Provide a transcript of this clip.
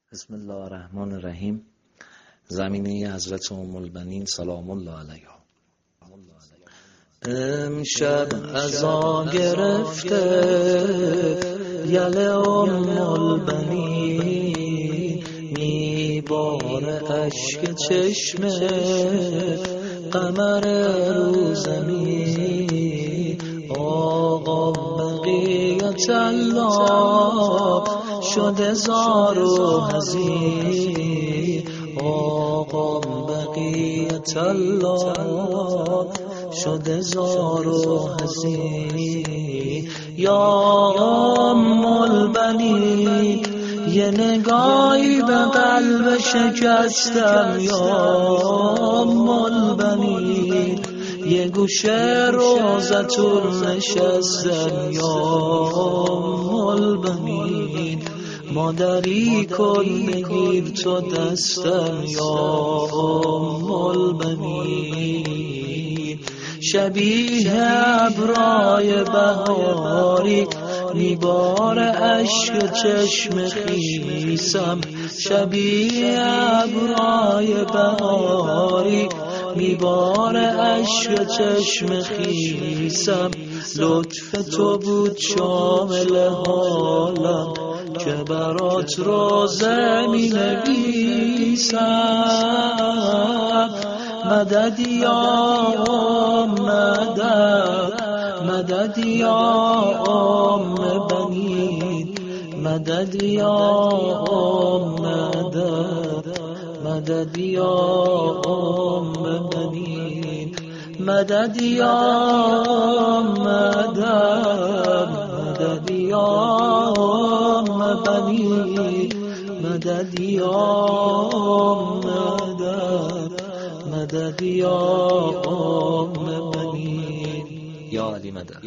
بسم الله الرحمن الرحیم. زمینه حضرت ام البنین سلام الله علیها. امشب عزا گرفته یل ام البنین، میباره اشک چشم قمر رو زمین. آقا بقیت الله شده زار و حزین، آقا بقیت الله شده زار و حزین. یا ام البنین یه نگاهی به قلب شکستم، یا ام البنین یه گوشه روزتون نشستم، یا ام البنین مادری کن بگیر تو دستم، یا ام البنین. شبیه ابرای بهاری میبار اشک چشم خیسم، شبیه ابرای بهاری میبار اشک چشم خیسم. لطف تو بود شامل حالم که برات روزه می نویسم. مدد یا مدد، مدد یا ام بنین، مدد یا مدد، مدد یا ام بنین، مدد یا مدد، مدد یا ام بنین، مدد یا مدد، مدد یا ام بنین. یا علی مدد.